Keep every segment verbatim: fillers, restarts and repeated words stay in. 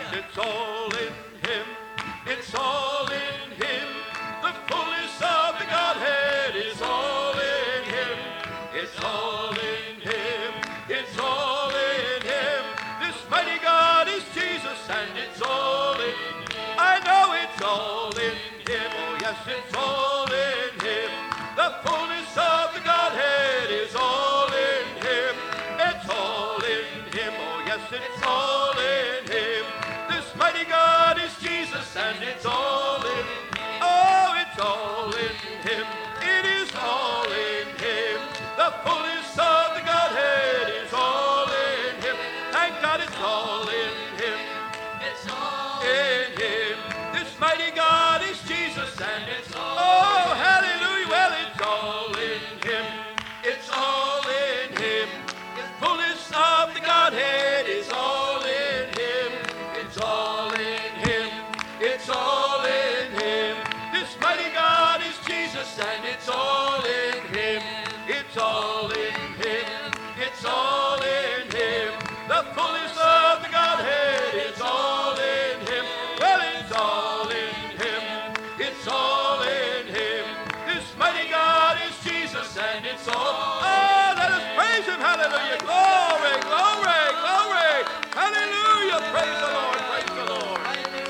and it's all in him. It's all in him. The fullness of the Godhead is all in him. It's all in him. It's all in him. This mighty God is Jesus, and it's all in him. I know it's all in him. Oh yes, it's all in him. The fullness of the Godhead is all in him. It's all in him. Oh yes, it's all in him. This mighty God is Jesus, and it's all in him. Oh, it's all in him. It is all in him. The fullness of the Godhead is all in him. Thank God it's all in him. It's all in him. This mighty God is Jesus, and it's all. Oh, hallelujah. Well, it's all in him. It's all in him. The fullness of the Godhead is all in him. It's all in him. It's all in him. This mighty God is Jesus, and it's all in him. It's all in him. It's all in him. The fullness of the Godhead is all in him. Well, it's all in him. It's all in him. This mighty God is Jesus, and it's all. Oh, let us praise him. Hallelujah. Glory, glory, glory. Hallelujah. Praise the Lord. Praise the Lord.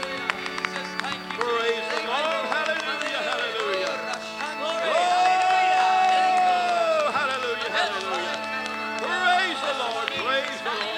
Praise the Lord. Hallelujah. Hallelujah. Oh, hallelujah. Hallelujah. Praise the Lord. Praise the Lord.